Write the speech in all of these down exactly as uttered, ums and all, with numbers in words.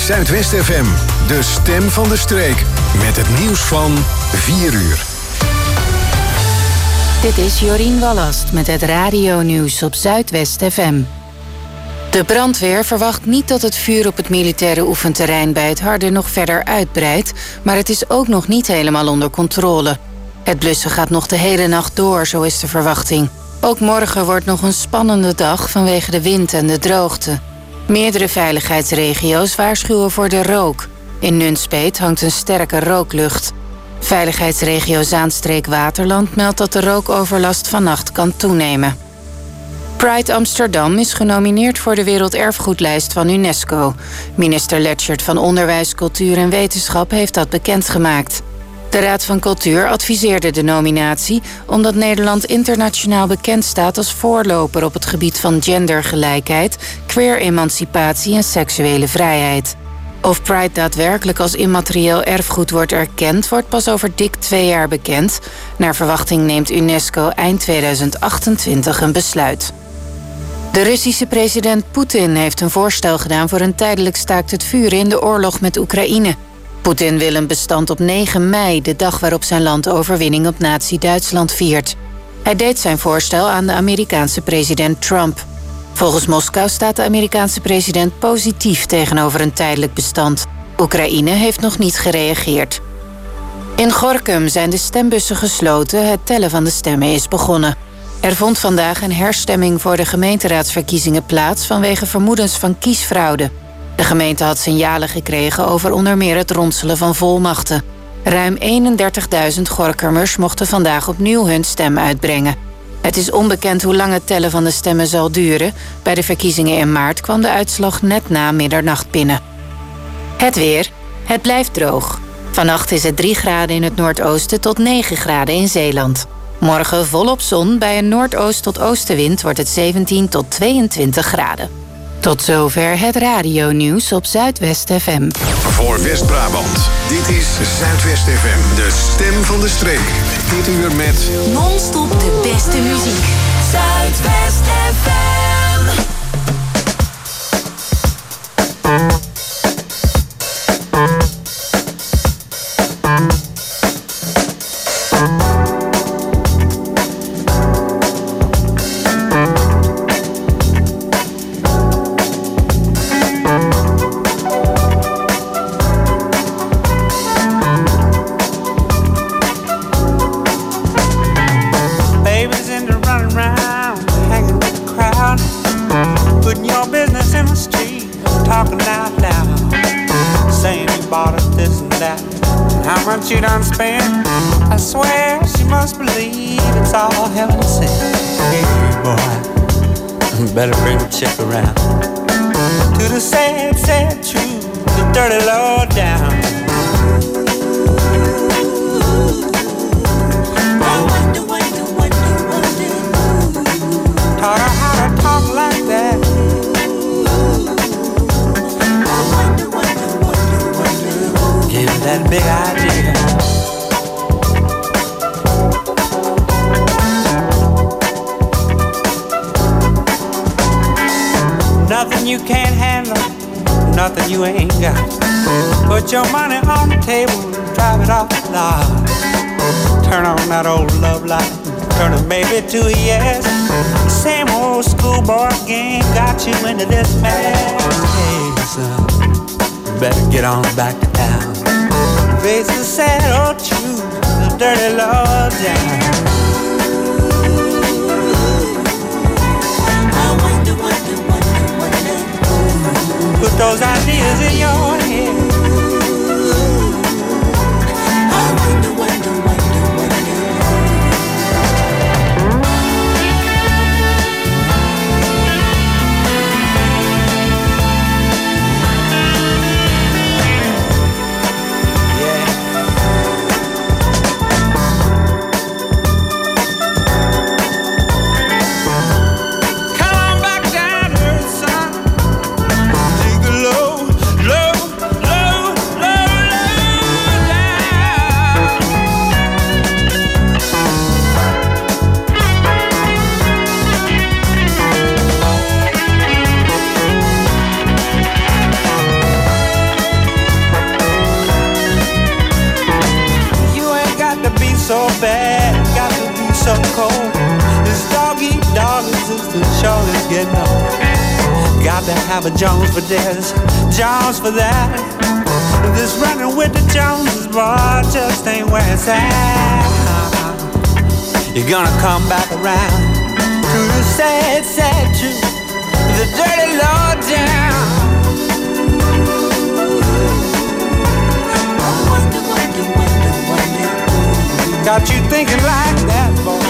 Zuidwest F M, de stem van de streek. Met het nieuws van vier uur. Dit is Jorien Wallast met het radio-nieuws op Zuidwest F M. De brandweer verwacht niet dat het vuur op het militaire oefenterrein bij het Harde nog verder uitbreidt, maar het is ook nog niet helemaal onder controle. Het blussen gaat nog de hele nacht door, zo is de verwachting. Ook morgen wordt nog een spannende dag vanwege de wind en de droogte. Meerdere veiligheidsregio's waarschuwen voor de rook. In Nunspeet hangt een sterke rooklucht. Veiligheidsregio Zaanstreek-Waterland meldt dat de rookoverlast vannacht kan toenemen. Pride Amsterdam is genomineerd voor de Werelderfgoedlijst van UNESCO. Minister Letchert van Onderwijs, Cultuur en Wetenschap heeft dat bekendgemaakt. De Raad van Cultuur adviseerde de nominatie omdat Nederland internationaal bekend staat als voorloper op het gebied van gendergelijkheid, queer-emancipatie en seksuele vrijheid. Of Pride daadwerkelijk als immaterieel erfgoed wordt erkend, wordt pas over dik twee jaar bekend. Naar verwachting neemt UNESCO eind tweeduizend achtentwintig een besluit. De Russische president Poetin heeft een voorstel gedaan voor een tijdelijk staakt het vuren in de oorlog met Oekraïne. Poetin wil een bestand op negen mei, de dag waarop zijn land overwinning op nazi-Duitsland viert. Hij deed zijn voorstel aan de Amerikaanse president Trump. Volgens Moskou staat de Amerikaanse president positief tegenover een tijdelijk bestand. Oekraïne heeft nog niet gereageerd. In Gorinchem zijn de stembussen gesloten, het tellen van de stemmen is begonnen. Er vond vandaag een herstemming voor de gemeenteraadsverkiezingen plaats vanwege vermoedens van kiesfraude. De gemeente had signalen gekregen over onder meer het ronselen van volmachten. Ruim eenendertigduizend Gorincemmers mochten vandaag opnieuw hun stem uitbrengen. Het is onbekend hoe lang het tellen van de stemmen zal duren. Bij de verkiezingen in maart kwam de uitslag net na middernacht binnen. Het weer. Het blijft droog. Vannacht is het drie graden in het noordoosten tot negen graden in Zeeland. Morgen volop zon. Bij een noordoost tot oostenwind wordt het zeventien tot tweeëntwintig graden. Tot zover het radio-nieuws op Zuidwest F M. Voor West-Brabant, dit is Zuidwest F M, de stem van de streek. Dit uur met non-stop de beste muziek. Zuidwest F M. You done spent, I swear she must believe it's all heaven sent. Hey boy, better bring the chick around to the sad, sad truth, the dirty low down. I wonder, wonder, wonder, wonder. Taught her how to talk like that. I wonder, wonder, wonder, wonder. Gave her that big idea. Nothing you can't handle, nothing you ain't got. Put your money on the table, drive it off the lot. Turn on that old love light, turn a maybe to a yes. Same old schoolboy game got you into this mess. Hey son, better get on back to town. Face the sad old truth, the dirty low down. Put those ideas in your head. I wonder, wonder, wonder, wonder. Yeah. Come on back down here, son. Low, low you know. Got to have a Jones for this, Jones for that. This running with the Joneses, boy, just ain't where it's at. You're gonna come back around to the sad, sad truth, the dirty low down. Wonder, wonder, wonder, wonder. Got you thinking like that, boy.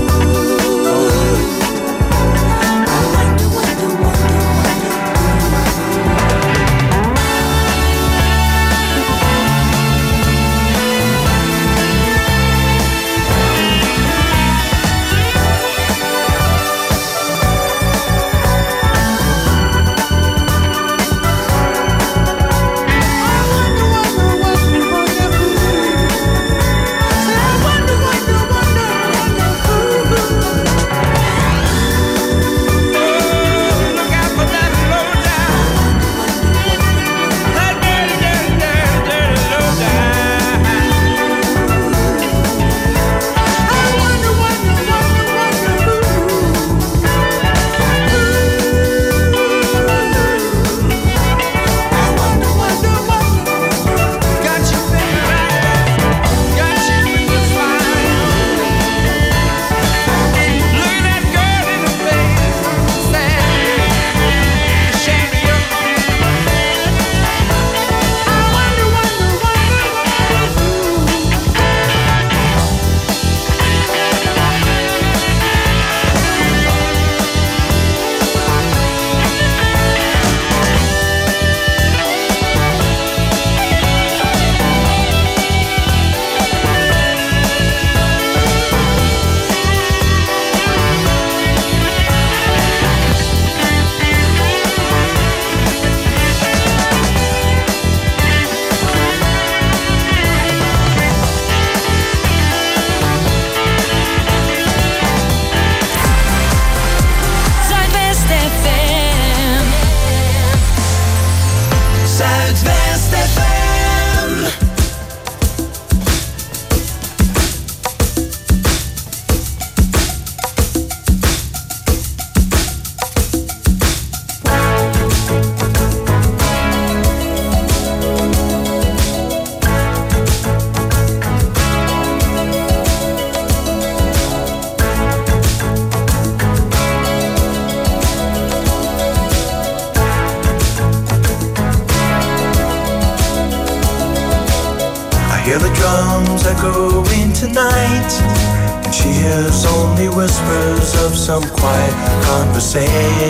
echoing tonight, and she hears only whispers of some quiet conversation.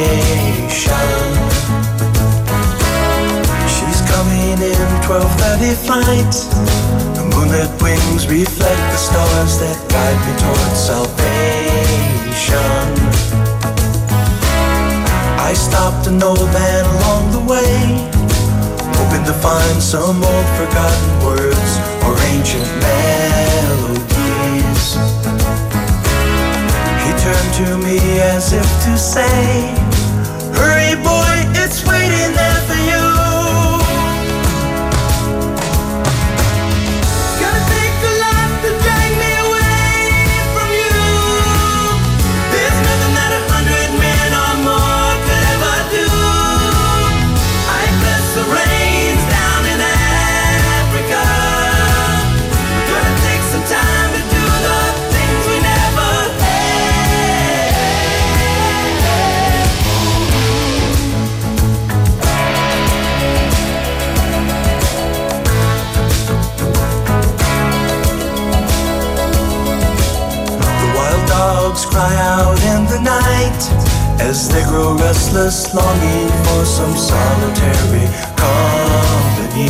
She's coming in twelve thirty flight. The moonlit wings reflect the stars that guide me towards salvation. I stopped an old man along the way, hoping to find some old forgotten words or ancient melodies. He turned to me as if to say, hurry boy, it's waiting there for you. It's gonna take a lot to drag me away from you. There's nothing that a hundred men or more could ever do. I bless the rains down in Africa. We're gonna take some time to do the things we never had. The wild dogs cry out in the night as they grow restless, longing for some solitary company.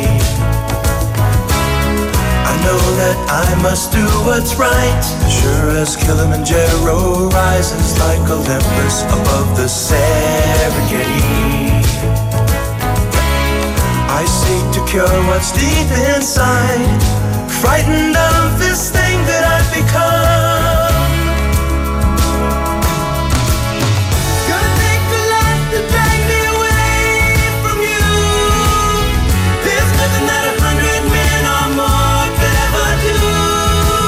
I know that I must do what's right, sure as Kilimanjaro rises like Olympus above the Serengeti. I seek to cure what's deep inside, frightened of this thing that I've become. It's gonna take a lot to drag me away from you. There's nothing that a hundred men or more could ever do.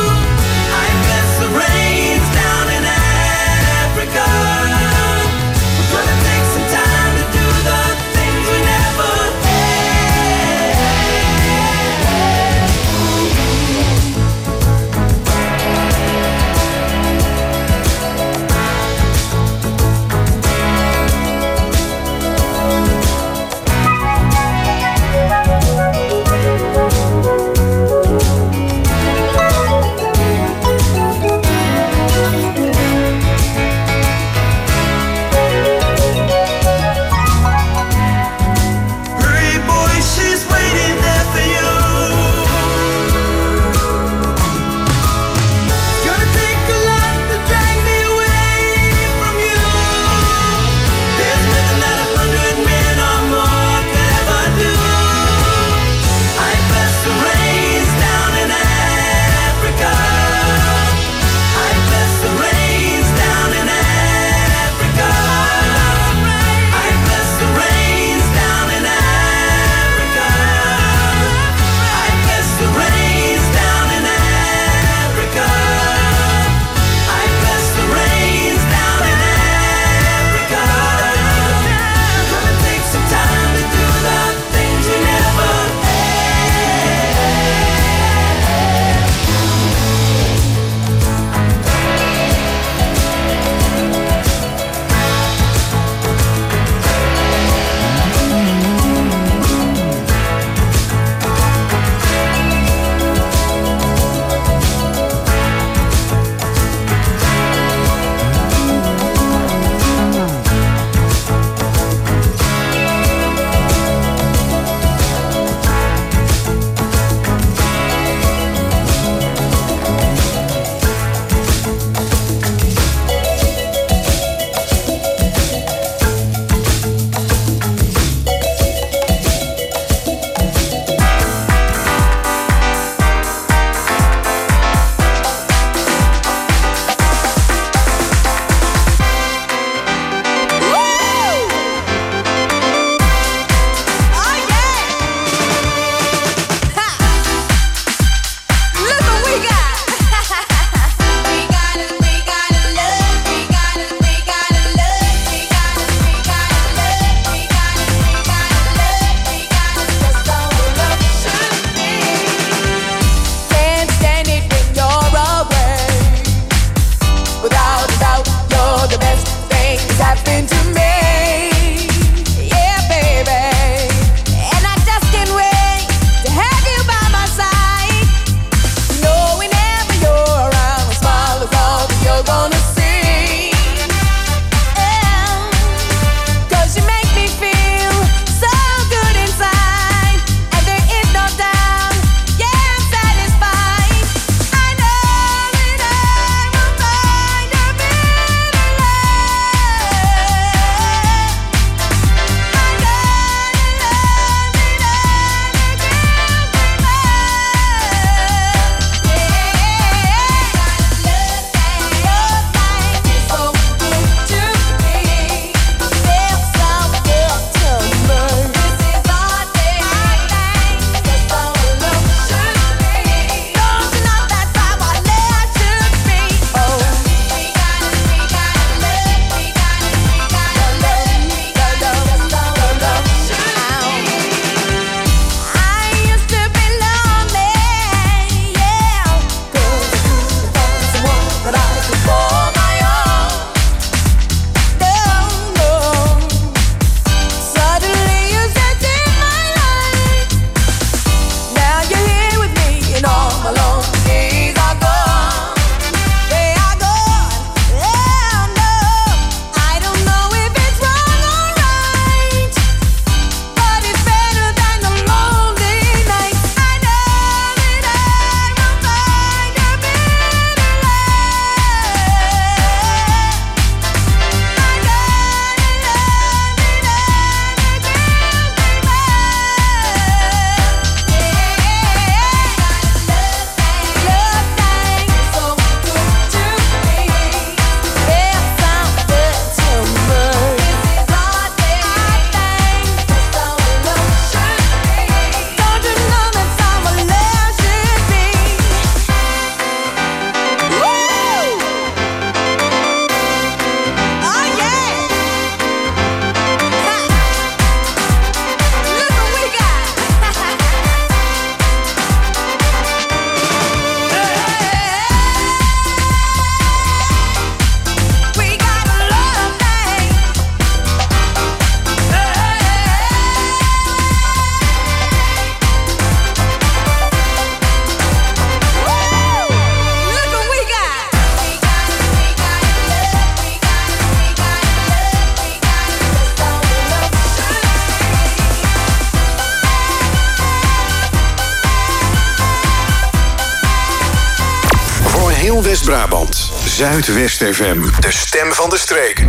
I bless the rains down in Africa. West-Brabant. Zuidwest F M. De stem van de streek.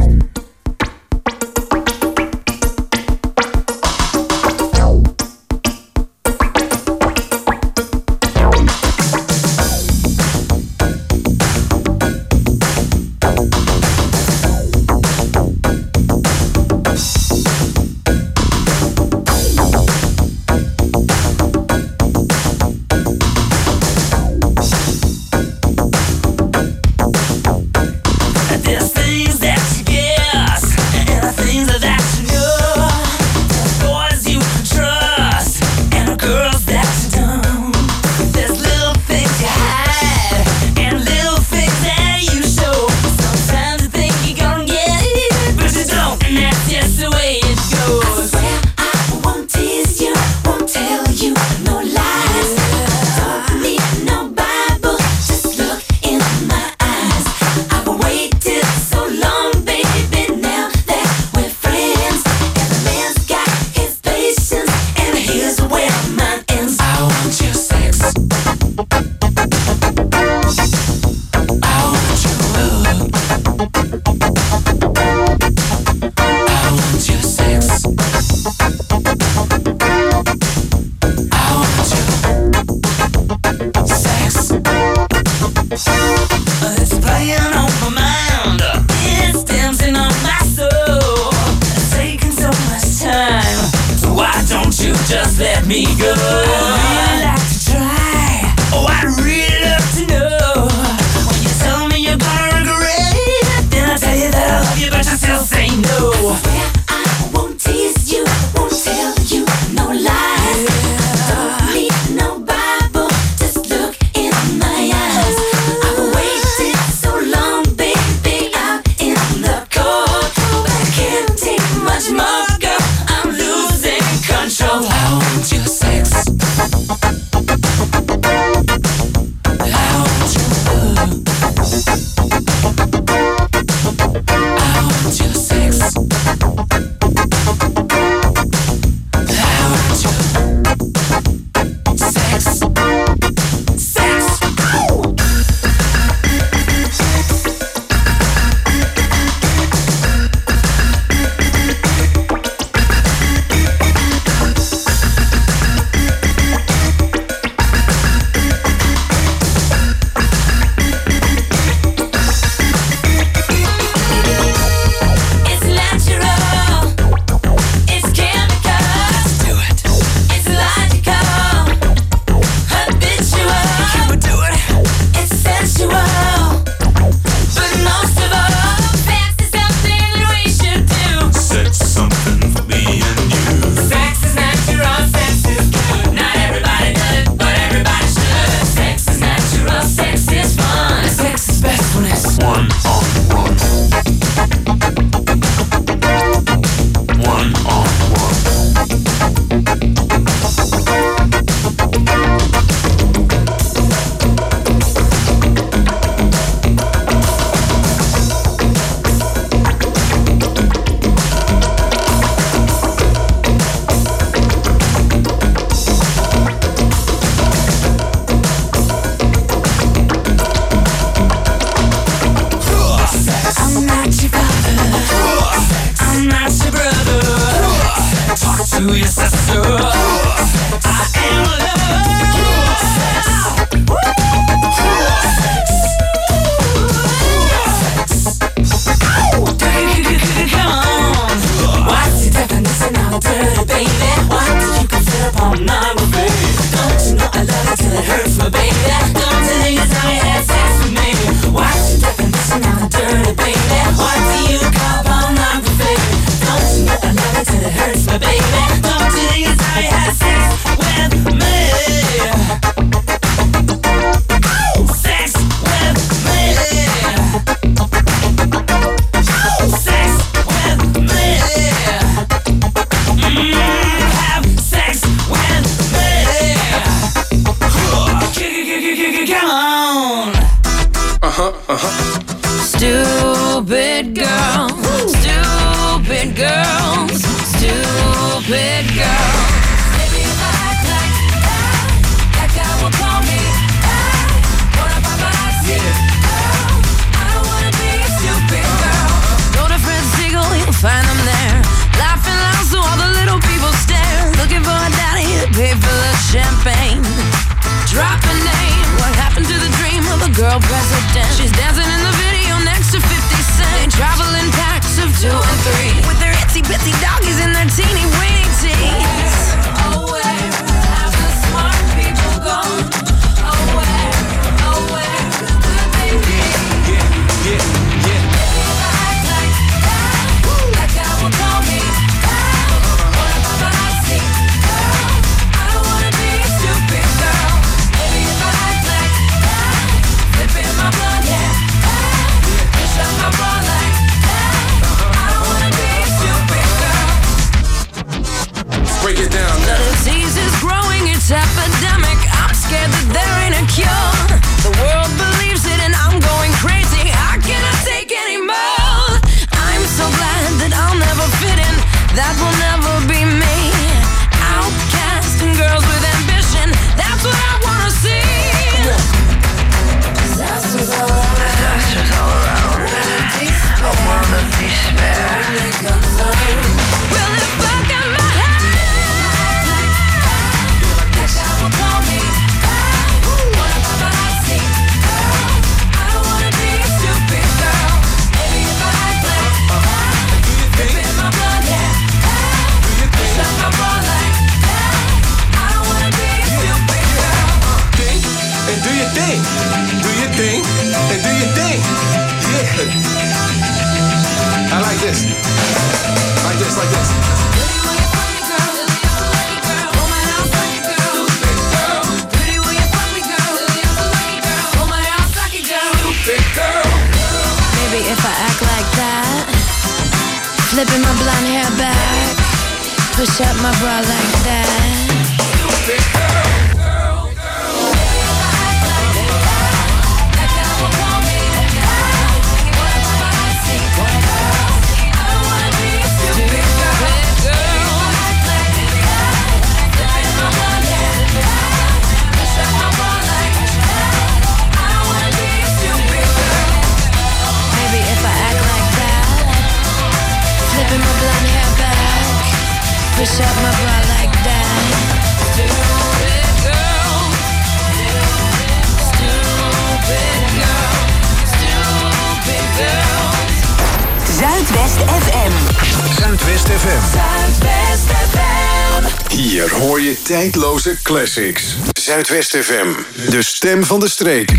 Stupid girl, stupid girls, stupid girl. Baby, if I act like that, that guy will call me. Hey, wanna buy my seat? Flipping my blonde hair back, push up my bra like that. Flipping my blonde hair back, push up my bra like that. Stupid girl, stupid girl, stupid girl. Zuidwest F M. Zuidwest F M. Zuidwest F M. Hier hoor je tijdloze classics. Zuidwest F M. De stem van de streek.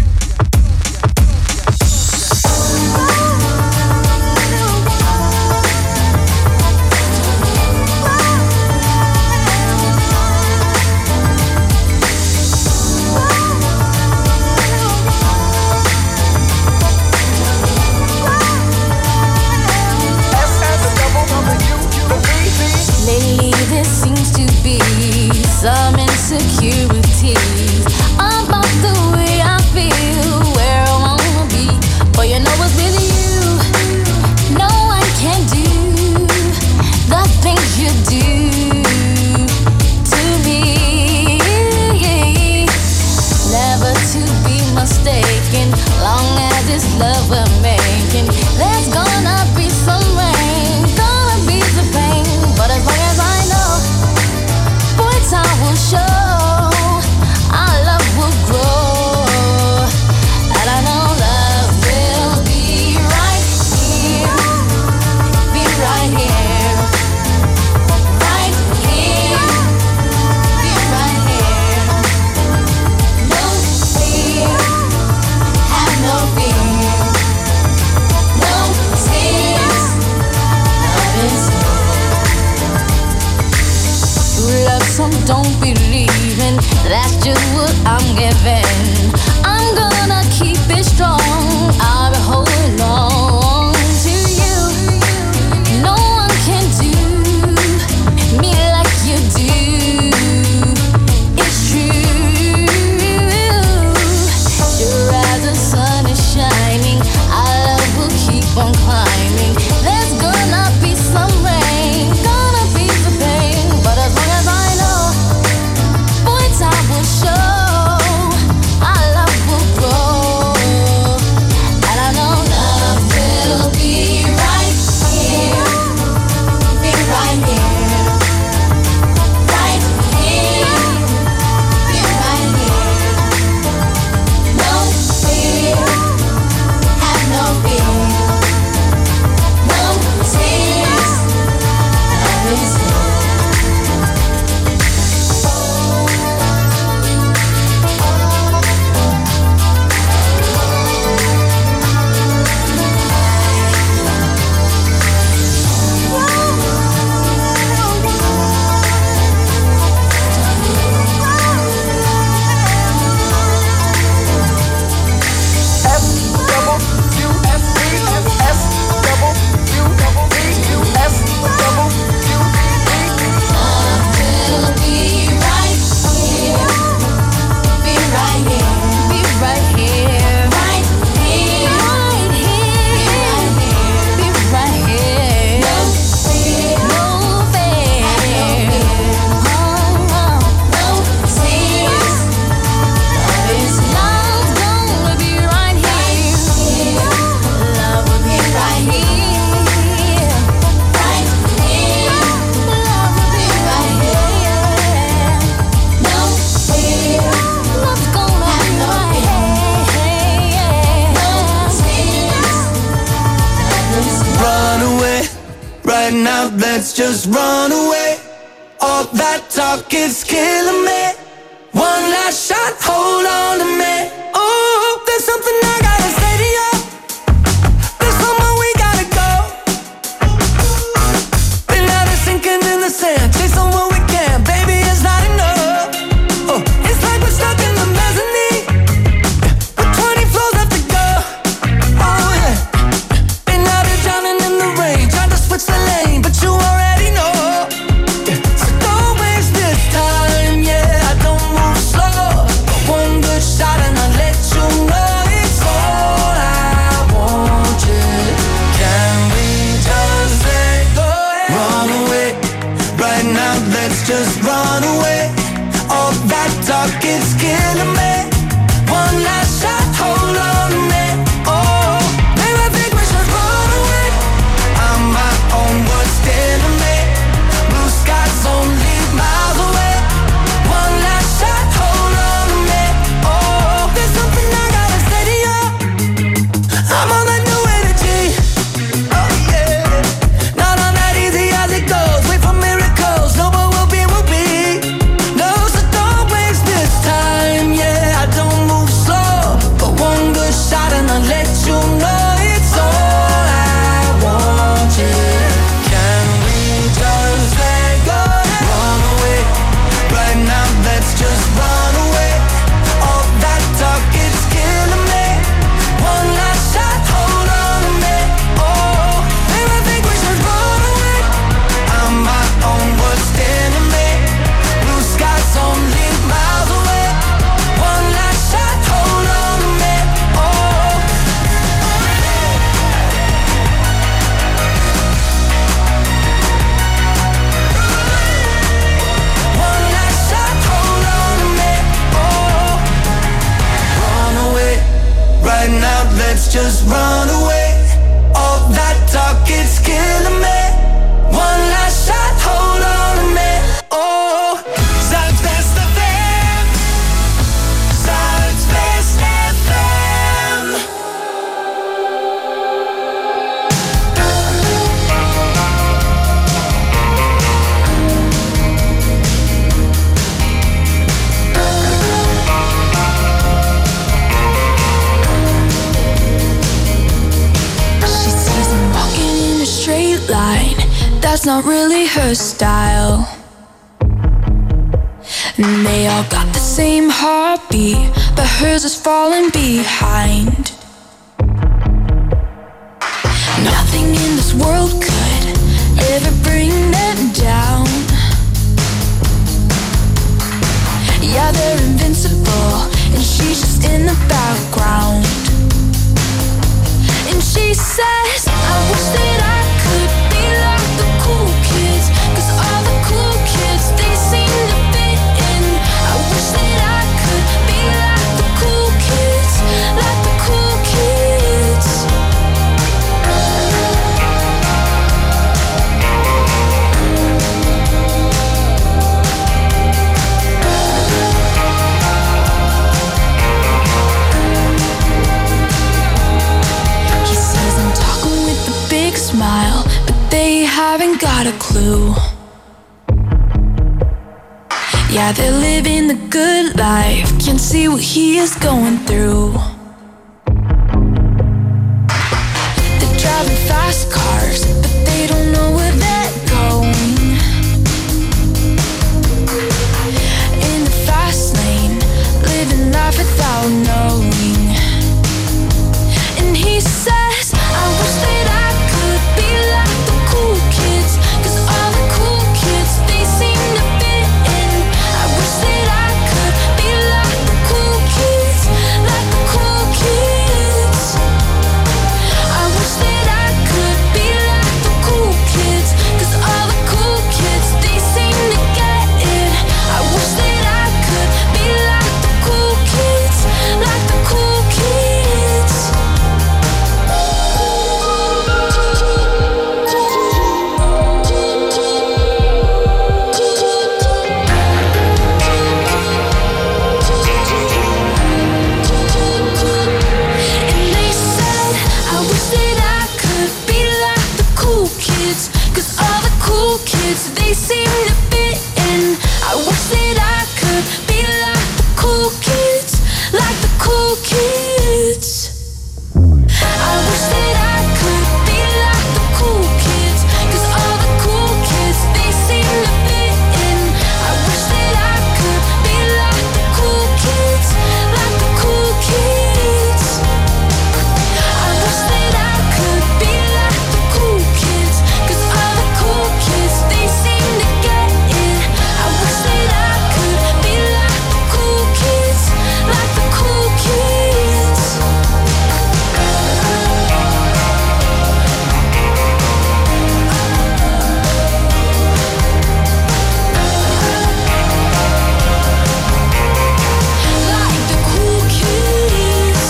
Lately there seems to be some insecurities about the way I feel, where I wanna be. But you know what's with you, no one can do the things you do to me. Never to be mistaken, long as this love we're making, there's gonna be some rain, gonna be the pain. But as long as I know, boy, time will show, our love will grow. And I know love will be right here, be right here, right here, be right here. No fear, have no fear, no tears, love is here. Love, some don't believe in, that's just what I'm giving. I'm gonna keep it strong, I'll be holding on to you. No one can do me like you do, it's true. Sure as the sun is shining, our love will keep on climbing. There's gonna be some rain, gonna be the pain. But as long as I know, boy, time will show, our love will grow. And I know love will be right here, be right here, right here, be right here. No fear, have no fear, no tears, love is here. Will be right here, be right here, be right here, right here, right here, be right here. No fear, no fear, oh, no tears. Love is love's gonna be right here. Love will be right here, right here. Love will be right here. No fear, love's gonna be right here. No tears. Run away, right now, let's just run away. All that talk is killing me. One last shot, hold on to me. Oh, there's something I gotta say to you. There's somewhere we gotta go. Been out of sinking in the sand, chasing what we can, baby, it's not enough. Oh, it's like we're stuck in the mezzanine, with twenty floors left to go. Oh yeah, been out here drowning in the rain, trying to switch the lane. just run away. All that talk, it's killing me. One last shot, hold on to me. Oh, Zuidwest F M. Zuidwest F M. She sees him walking in a straight line. That's not really her style. And they all got the same heartbeat, but hers is falling behind. Nothing in this world could ever bring them down. Yeah, they're invincible, and she's just in the background. And she says, I wish that I could be like the cool kids, 'cause all the cool kids, they seem to fit in. I wish that I could be like the cool kids, like the cool kids. He says I'm talking with a big smile, but they haven't got a clue. Yeah, they're living the good life, can't see what he is going through. They're driving fast cars, but they don't know where they're going. In the fast lane, living life without knowing. And he says, I wish that I could be like the cool kids, 'cause all the cool kids, they seem to fit in. I wish that I could be like the cool kids, like the cool kids. I wish that I could be like the cool kids, 'cause all the cool kids, they seem to get it. I wish that I could be like the cool kids, like the cool kids. And they said, I wish that I could be like the cool kids, 'cause all the cool kids, they seem to fit in. I wish that I could be like the cool kids, like the cool kids. I wish that I could be like the cool kids, 'cause all the cool kids, they seem to fit in. I wish that I could be like the cool kids, like the cool kids. I wish that I could be like the cool kids, 'cause all the cool kids, they seem to get it. I wish that I could be like the cool kids, like the cool kids. Like the cool kids.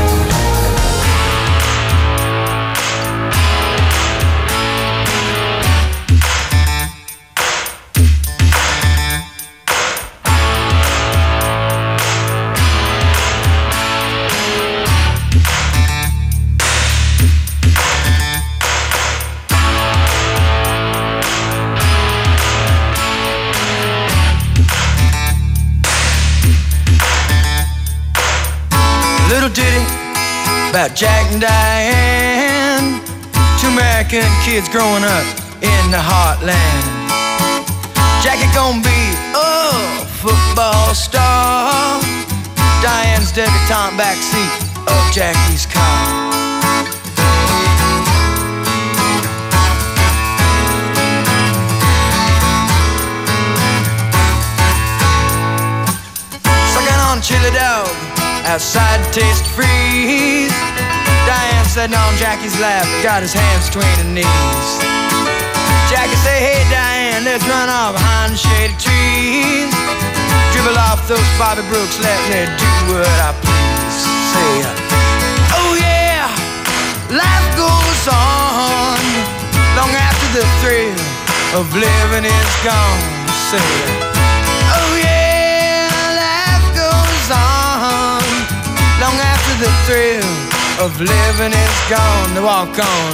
Little ditty about Jack and Diane, two American kids growing up in the heartland. Jackie gonna be a football star, Diane's debutante backseat of Jackie's car. Sucking on a chili dog outside to taste freeze. Diane sitting on Jackie's lap, got his hands between her knees. Jackie say, hey Diane, let's run off behind the shady trees. Dribble off those Bobby Brooks, let me do what I please. Say, oh yeah, life goes on long after the thrill of living is gone. Say, oh yeah, life goes on long after the thrill of living is gone. To walk on.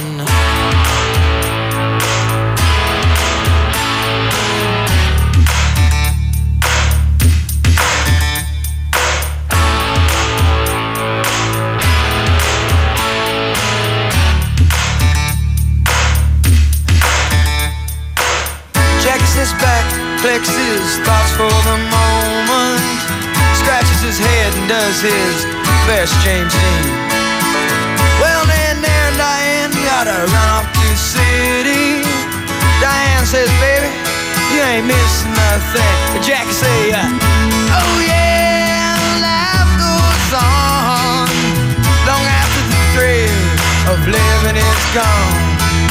His back, collects his thoughts for the moment, scratches his head and does his best James Dean. Well, then there Diane gotta run off to the city. Diane says, baby, you ain't missing nothing. But Jackie say, uh, oh yeah, life goes on long after the thrill of living is gone.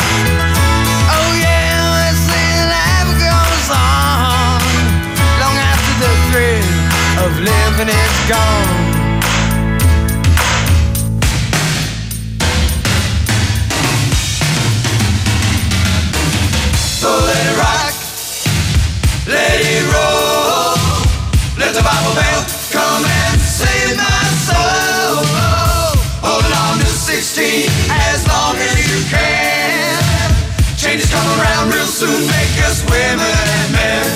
On long after the thrill of living is gone. So let it rock, let it roll, let the Bible bell come and save my soul. Hold on to sixteen as long as you can. Changes come around real soon, make us women and men.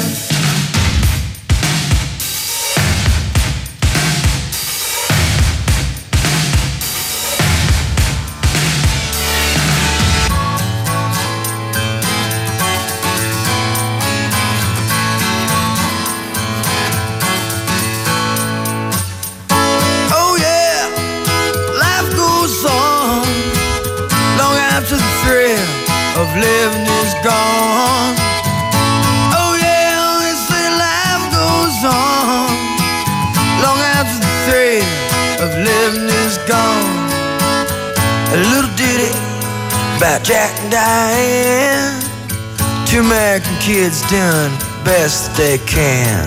Oh yeah, life goes on long after the thrill of living is gone. Oh yeah, they say life goes on long after the thrill of living is gone. A little ditty about Jack and Diane, two American kids doing best they can.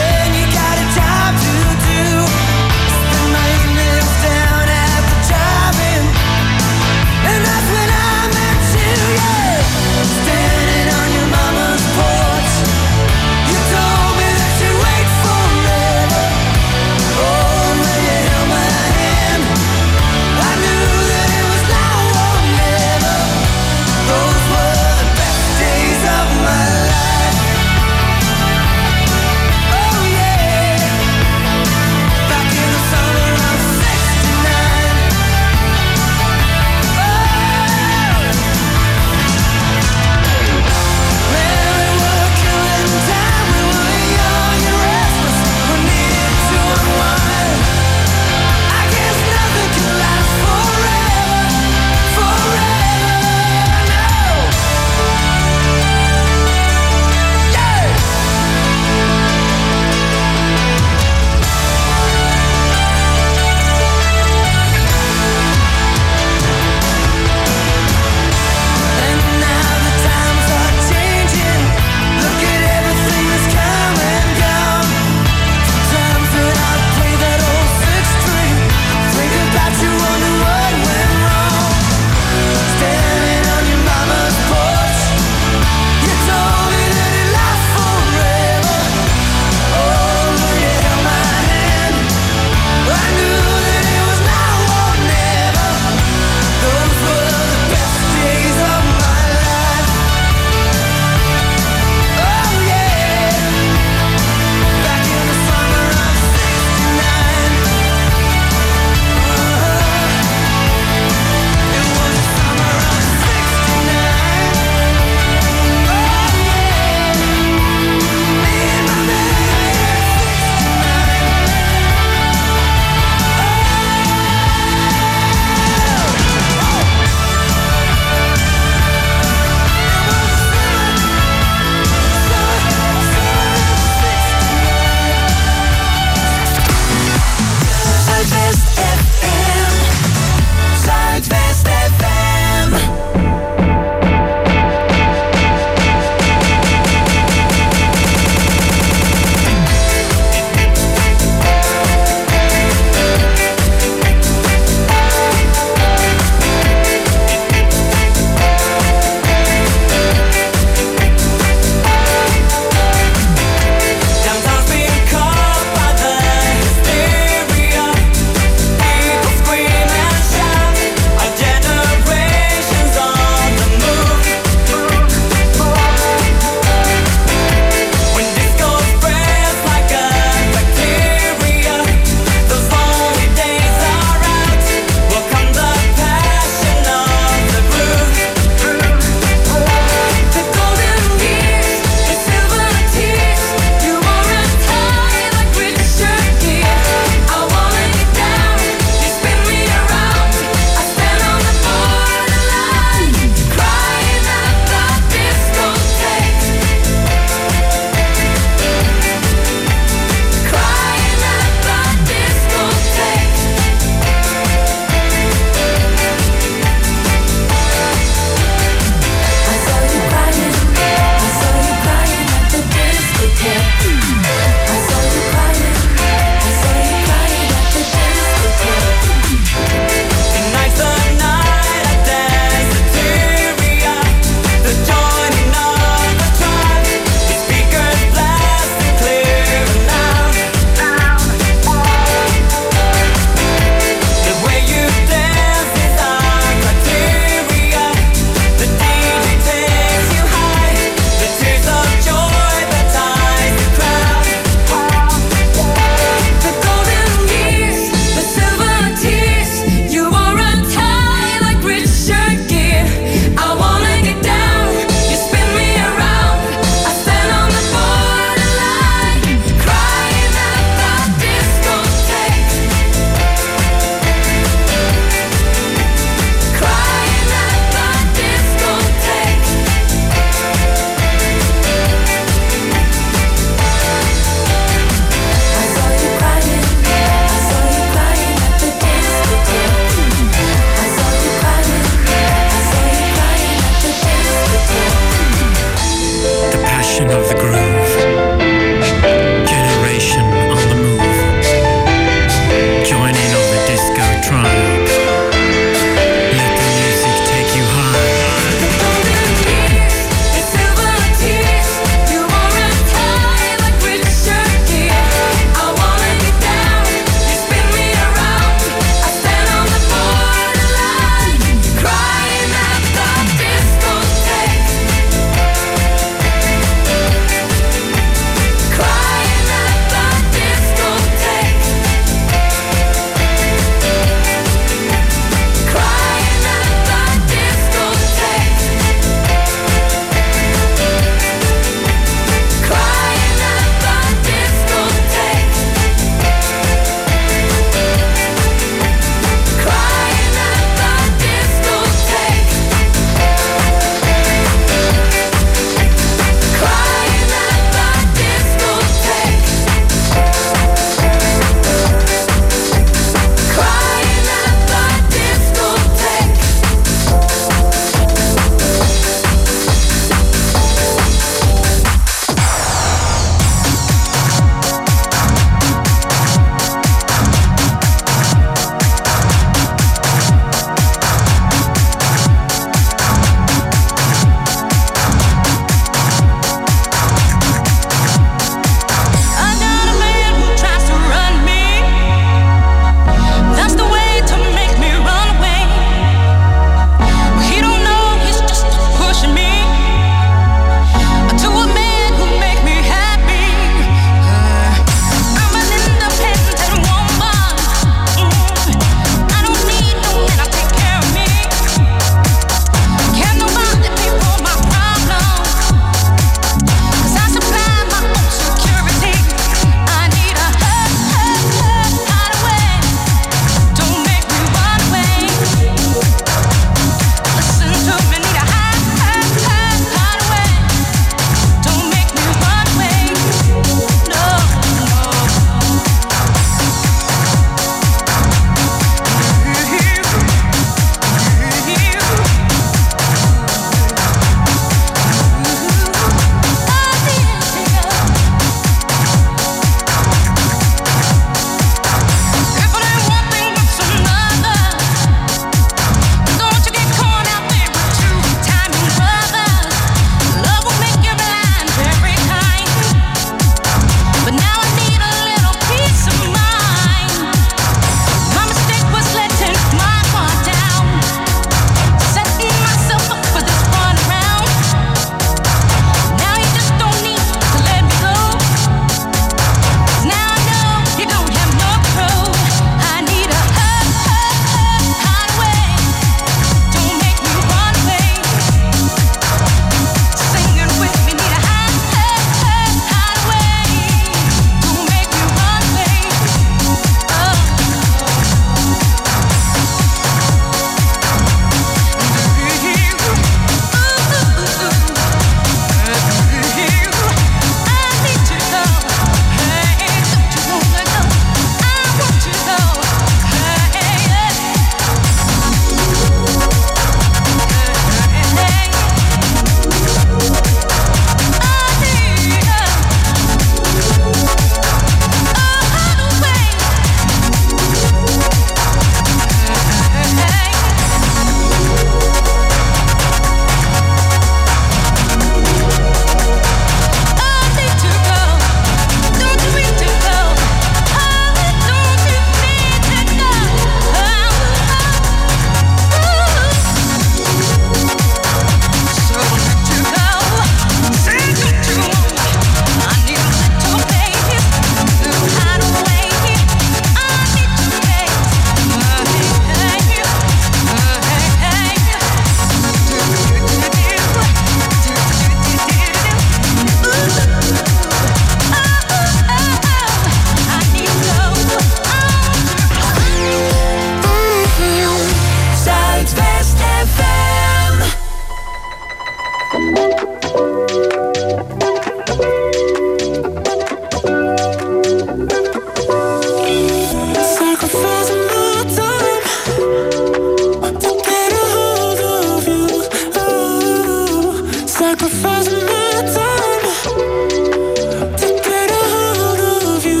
sacrificing my time to get a hold of you.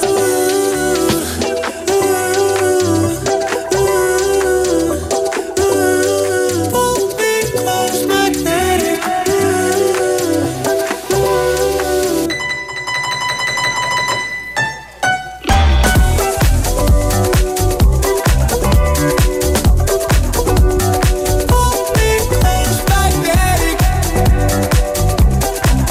Ooh, ooh, ooh, ooh. Pull me close, magnetic. Ooh, ooh. Pull me close, magnetic.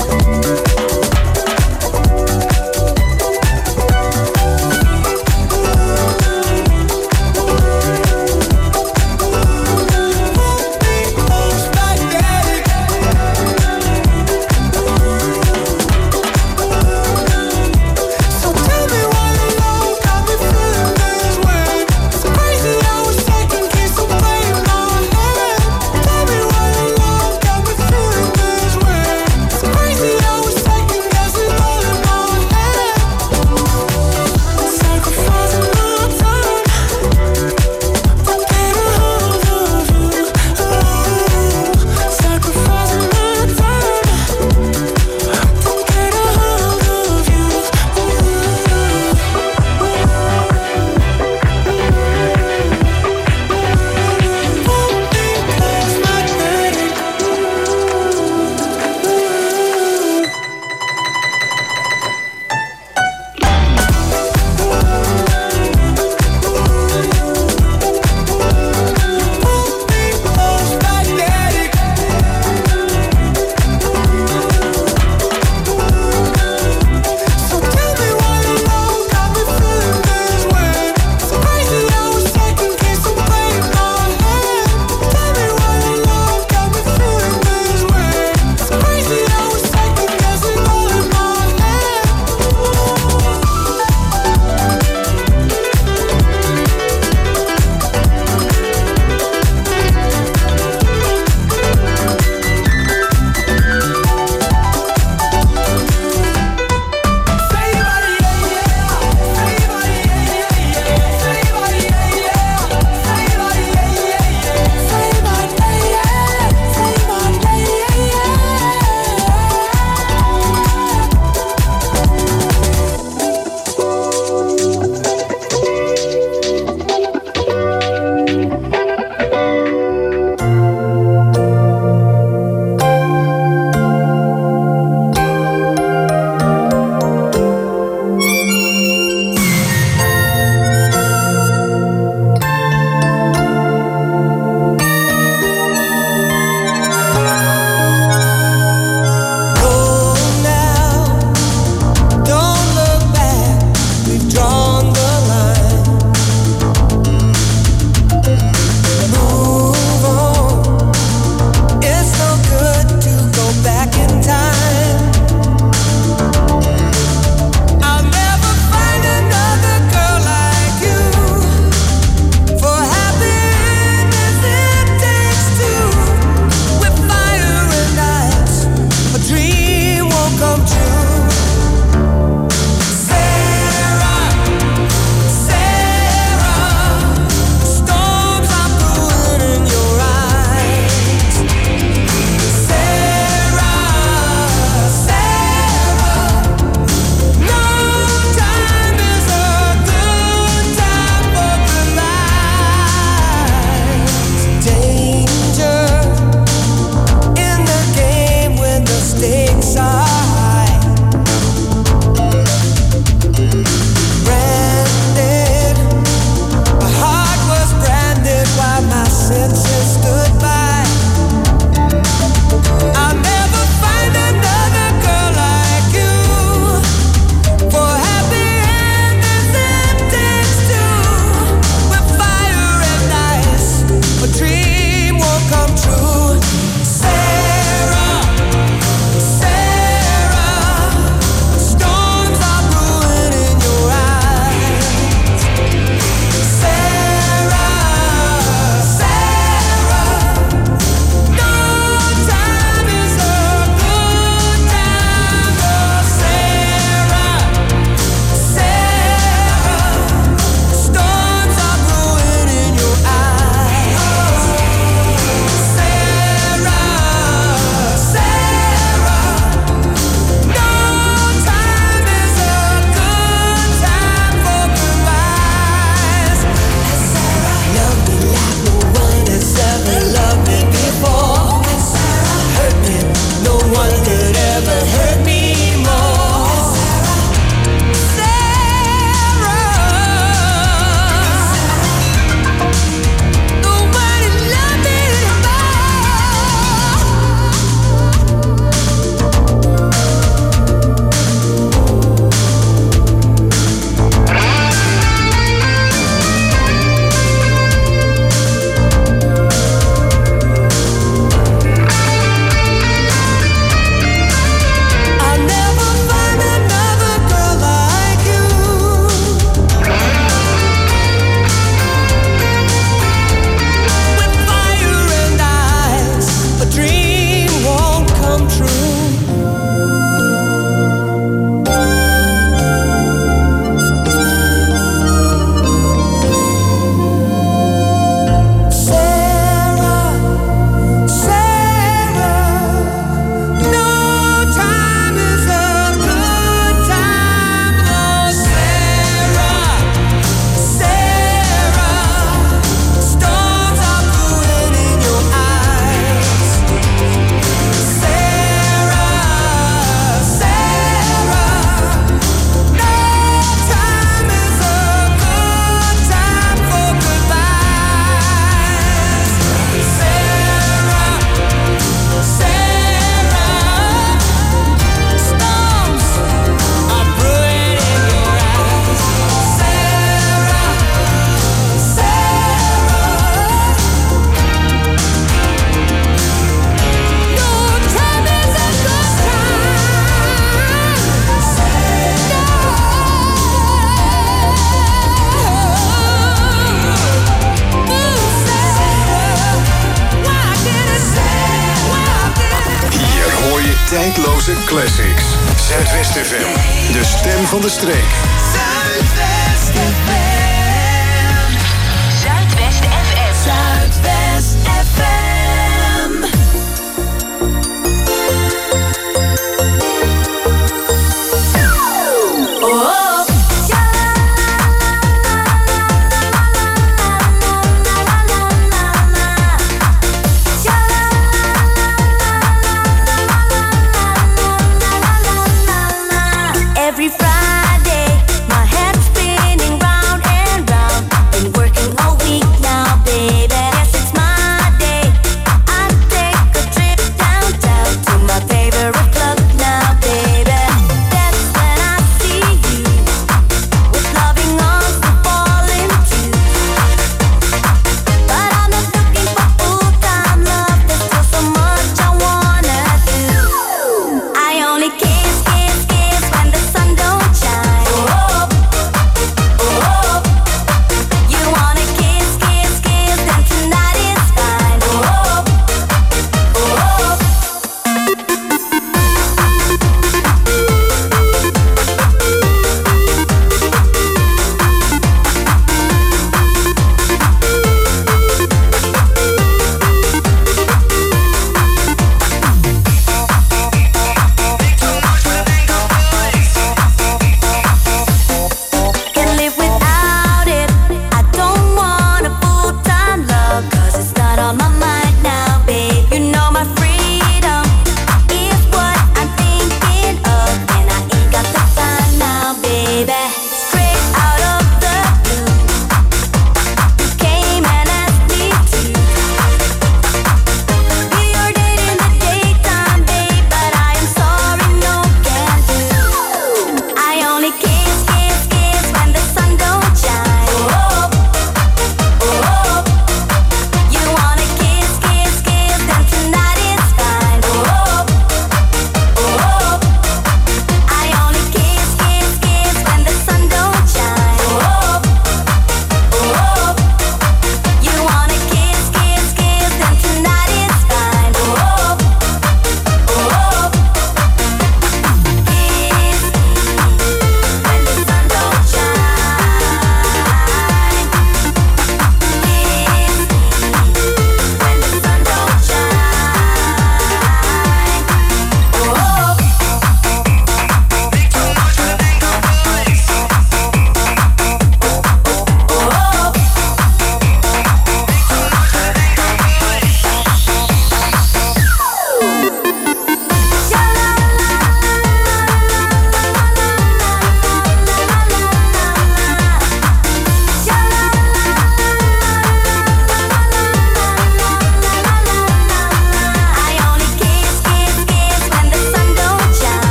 tijdloze classics. Zuidwest F M, de stem van de streek. Zuidwest F M.